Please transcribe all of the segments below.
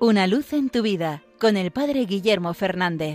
Una luz en tu vida, con el Padre Guillermo Fernández.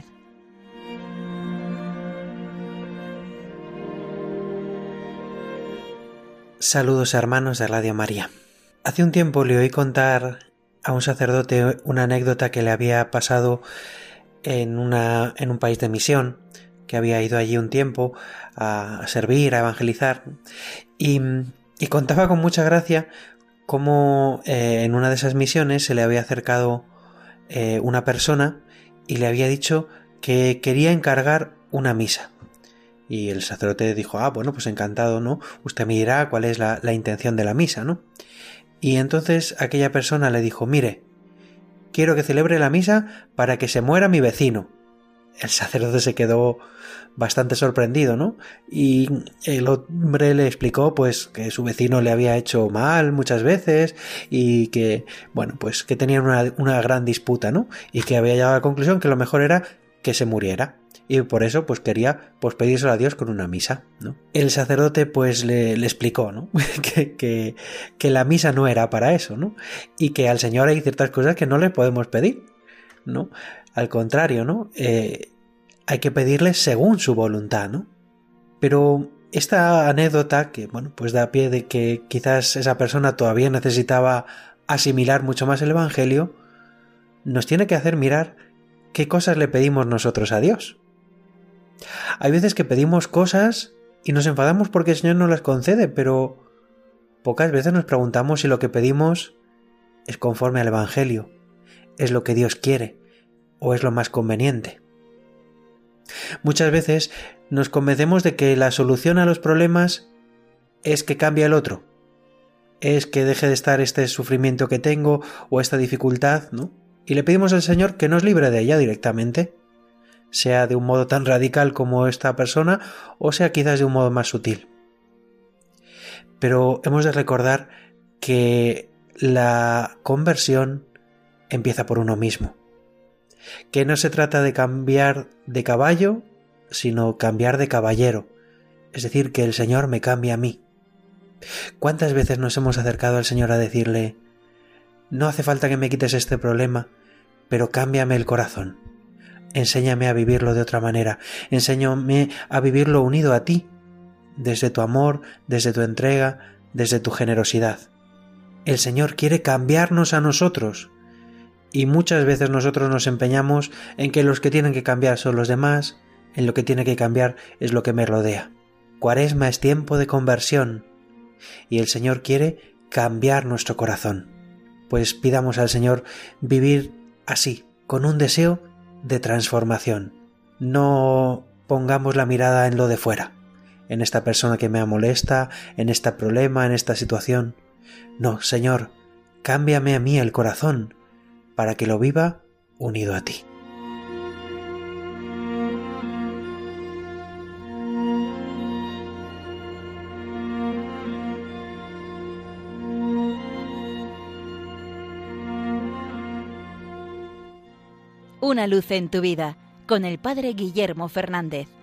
Saludos hermanos de Radio María. Hace un tiempo le oí contar a un sacerdote una anécdota que le había pasado en un país de misión, que había ido allí un tiempo a servir, a evangelizar, y contaba con mucha gracia cómo en una de esas misiones se le había acercado una persona y le había dicho que quería encargar una misa. Y el sacerdote dijo, bueno, pues encantado, ¿no? Usted me dirá cuál es la intención de la misa, ¿no? Y entonces aquella persona le dijo, mire, quiero que celebre la misa para que se muera mi vecino. El sacerdote se quedó bastante sorprendido, ¿no? Y el hombre le explicó pues que su vecino le había hecho mal muchas veces y que, bueno, pues que tenían una gran disputa, ¿no? Y que había llegado a la conclusión que lo mejor era que se muriera. Y por eso pues quería pues pedírselo a Dios con una misa, ¿no? El sacerdote pues le explicó, ¿no? que la misa no era para eso, ¿no? Y que al Señor hay ciertas cosas que no le podemos pedir, ¿no? Al contrario, ¿no? Hay que pedirle según su voluntad, ¿no? Pero esta anécdota, que bueno, pues da pie de que quizás esa persona todavía necesitaba asimilar mucho más el Evangelio, nos tiene que hacer mirar qué cosas le pedimos nosotros a Dios. Hay veces que pedimos cosas y nos enfadamos porque el Señor nos las concede, pero pocas veces nos preguntamos si lo que pedimos es conforme al Evangelio, es lo que Dios quiere o es lo más conveniente. Muchas veces nos convencemos de que la solución a los problemas es que cambie el otro, es que deje de estar este sufrimiento que tengo o esta dificultad, ¿no? Y le pedimos al Señor que nos libre de ella directamente, sea de un modo tan radical como esta persona o sea quizás de un modo más sutil. Pero hemos de recordar que la conversión empieza por uno mismo, que no se trata de cambiar de caballo, sino cambiar de caballero, es decir, que el Señor me cambie a mí. ¿Cuántas veces nos hemos acercado al Señor a decirle, no hace falta que me quites este problema, pero cámbiame el corazón, enséñame a vivirlo de otra manera, enséñame a vivirlo unido a ti, desde tu amor, desde tu entrega, desde tu generosidad? El Señor quiere cambiarnos a nosotros, y muchas veces nosotros nos empeñamos en que los que tienen que cambiar son los demás, en lo que tiene que cambiar es lo que me rodea. Cuaresma es tiempo de conversión, y el Señor quiere cambiar nuestro corazón. Pues pidamos al Señor vivir así, con un deseo de transformación. No pongamos la mirada en lo de fuera, en esta persona que me molesta, en este problema, en esta situación. No, Señor, cámbiame a mí el corazón para que lo viva unido a ti. Una luz en tu vida, con el Padre Guillermo Fernández.